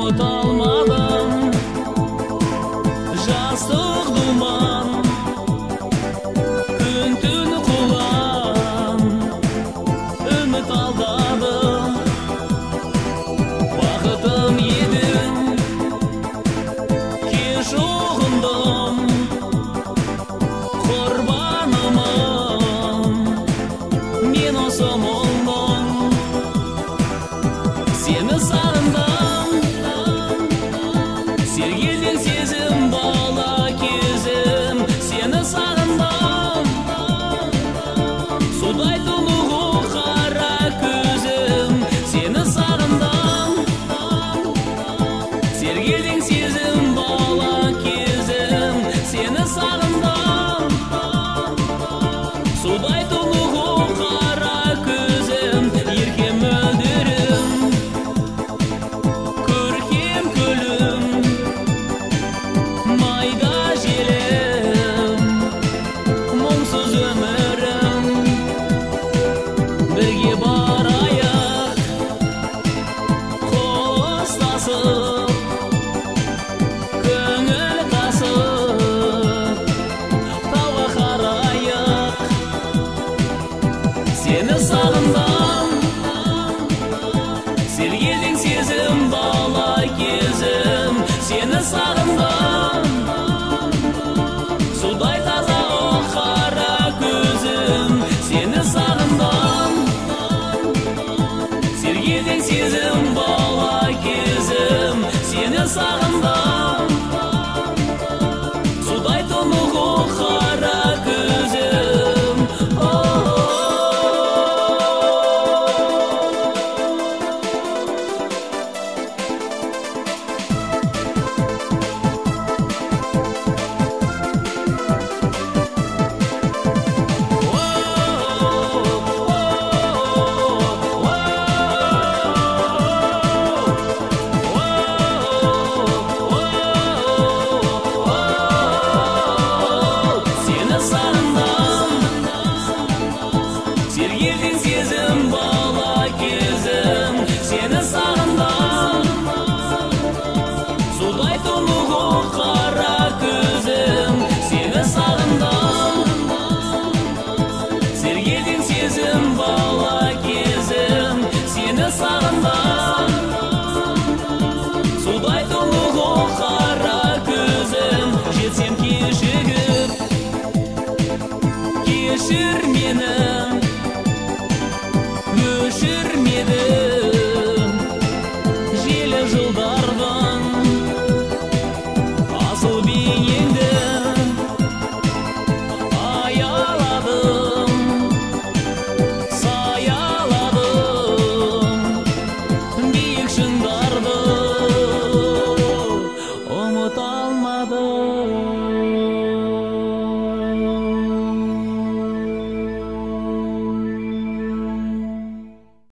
ұмыта алмадым. Жастық думан, күн түн құлан, үміт алдадым. Бақытым едің, кеш ұғындым, құрбанымын мен осы мұңның. Сені сағындым, сергелдең сезім бала кезім. Сені сағындым, судай тұнығу қара көзім. Сені сағындым, сергелдең сезім бала кезім. Сені сағындым, судай тұнығу қара көзім. Еркем мөлдірім, көркем күлім, майда желім, мұңсыз өмірім. Бірге барайық, қол ұстасып, көңіл тасып, тауға қарайық. Сені сағындым, сергелдең сезім бала кезім. Сені сағындым, судай таза о қара көзім. Сені сағындым, сергелдең сезім бала кезім. Сені сағындым, судай тұнығу қара көзім. Сені сағындым, сергелдең сезім бала кезім. Сені сағындым, судай тұнығу қара көзім. Сені сағындым, сергелдең сезім бала кезім. Сені сағындым.